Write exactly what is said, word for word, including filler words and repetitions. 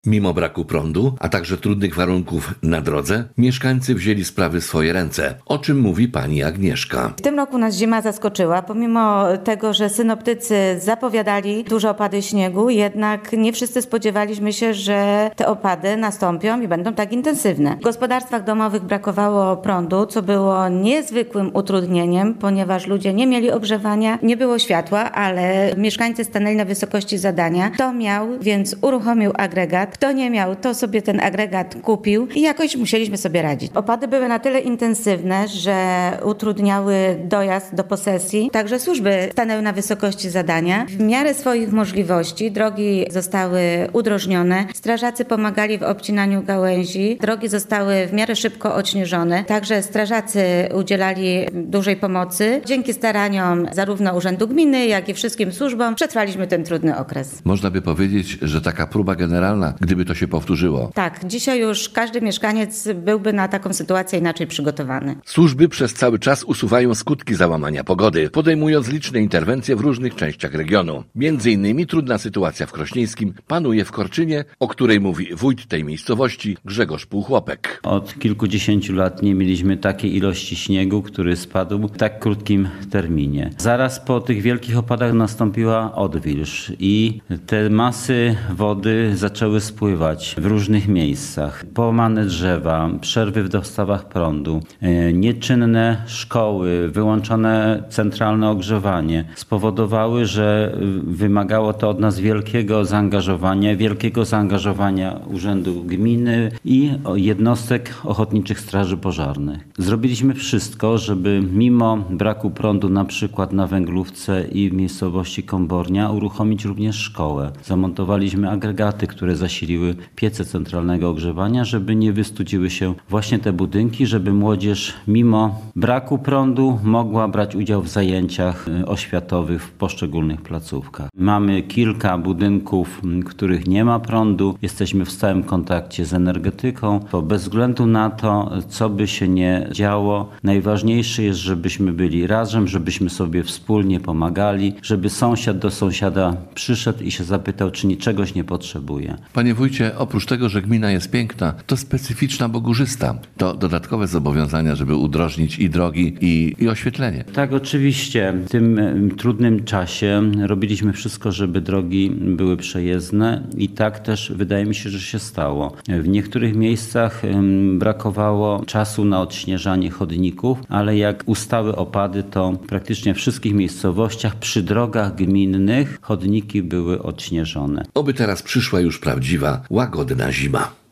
Mimo braku prądu, a także trudnych warunków na drodze, mieszkańcy wzięli sprawy w swoje ręce, o czym mówi pani Agnieszka. W tym roku nas zima zaskoczyła, pomimo tego, że synoptycy zapowiadali duże opady śniegu, jednak nie wszyscy spodziewaliśmy się, że te opady nastąpią i będą tak intensywne. W gospodarstwach domowych brakowało prądu, co było niezwykłym utrudnieniem, ponieważ ludzie nie mieli ogrzewania, nie było światła, ale mieszkańcy stanęli na wysokości zadania. Kto miał, więc uruchomił agregat. Kto nie miał, to sobie ten agregat kupił i jakoś musieliśmy sobie radzić. Opady były na tyle intensywne, że utrudniały dojazd do posesji. Także służby stanęły na wysokości zadania. W miarę swoich możliwości drogi zostały udrożnione. Strażacy pomagali w obcinaniu gałęzi. Drogi zostały w miarę szybko odśnieżone. Także strażacy udzielali dużej pomocy. Dzięki staraniom zarówno Urzędu Gminy, jak i wszystkim służbom przetrwaliśmy ten trudny okres. Można by powiedzieć, że taka próba generalna, gdyby to się powtórzyło. Tak, dzisiaj już każdy mieszkaniec byłby na taką sytuację inaczej przygotowany. Służby przez cały czas usuwają skutki załamania pogody, podejmując liczne interwencje w różnych częściach regionu. Między innymi trudna sytuacja w Krośnieńskim panuje w Korczynie, o której mówi wójt tej miejscowości Grzegorz Półchłopek. Od kilkudziesięciu lat nie mieliśmy takiej ilości śniegu, który spadł w tak krótkim terminie. Zaraz po tych wielkich opadach nastąpiła odwilż i te masy wody zaczęły spływać w różnych miejscach. Połamane drzewa, przerwy w dostawach prądu, nieczynne szkoły, wyłączone centralne ogrzewanie spowodowały, że wymagało to od nas wielkiego zaangażowania, wielkiego zaangażowania Urzędu Gminy i jednostek ochotniczych straży pożarnych. Zrobiliśmy wszystko, żeby mimo braku prądu na przykład na Węglówce i w miejscowości Kombornia uruchomić również szkołę. Zamontowaliśmy agregaty, które zasiliły piece centralnego ogrzewania, żeby nie wystudziły się właśnie te budynki, żeby młodzież mimo braku prądu mogła brać udział w zajęciach oświatowych w poszczególnych placówkach. Mamy kilka budynków, w których nie ma prądu. Jesteśmy w stałym kontakcie z energetyką, bo bez względu na to, co by się nie działo, najważniejsze jest, żebyśmy byli razem, żebyśmy sobie wspólnie pomagali, żeby sąsiad do sąsiada przyszedł i się zapytał, czy niczegoś nie potrzebuje. Panie wójcie, oprócz tego, że gmina jest piękna, to specyficzna, bo górzysta. To dodatkowe zobowiązania, żeby udrożnić i drogi, i, i oświetlenie. Tak, oczywiście. W tym trudnym czasie robiliśmy wszystko, żeby drogi były przejezdne i tak też wydaje mi się, że się stało. W niektórych miejscach brakowało czasu na odśnieżanie chodników, ale jak ustały opady, to praktycznie w wszystkich miejscowościach przy drogach gminnych chodniki były odśnieżone. Oby teraz przyszła już prawdziwa, łagodna zima.